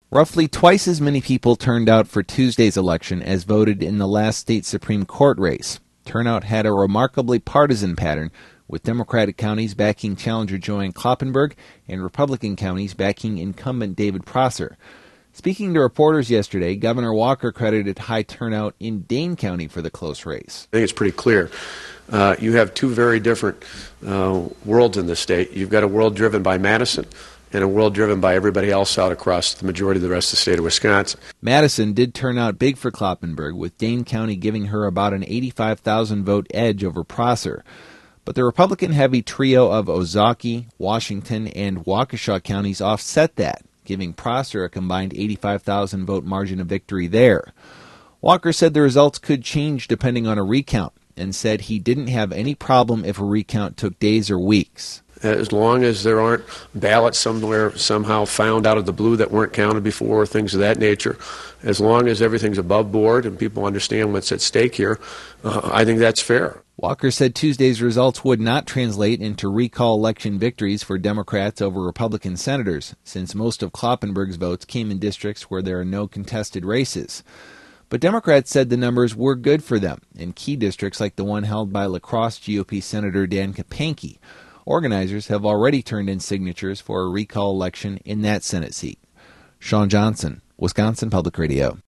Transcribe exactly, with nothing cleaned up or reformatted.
Roughly twice as many people turned out for Tuesday's election as voted in the last state Supreme Court race. Turnout had a remarkably partisan pattern, with Democratic counties backing challenger Joanne Kloppenburg and Republican counties backing incumbent David Prosser. Speaking to reporters yesterday, Governor Walker credited high turnout in Dane County for the close race. I think it's pretty clear. Uh, you have two very different uh, worlds in the state. You've got a world driven by Madison and a world driven by everybody else out across the majority of the rest of the state of Wisconsin. Madison did turn out big for Kloppenburg, with Dane County giving her about an eighty-five thousand vote edge over Prosser. But the Republican-heavy trio of Ozaukee, Washington, and Waukesha counties offset that, giving Prosser a combined eighty-five thousand vote margin of victory there. Walker said the results could change depending on a recount, and said he didn't have any problem if a recount took days or weeks. As long as there aren't ballots somewhere somehow found out of the blue that weren't counted before, things of that nature, as long as everything's above board and people understand what's at stake here, uh, I think that's fair. Walker said Tuesday's results would not translate into recall election victories for Democrats over Republican senators, since most of Kloppenburg's votes came in districts where there are no contested races. But Democrats said the numbers were good for them in key districts like the one held by La Crosse G O P Senator Dan Kapanke. Organizers have already turned in signatures for a recall election in that Senate seat. Sean Johnson, Wisconsin Public Radio.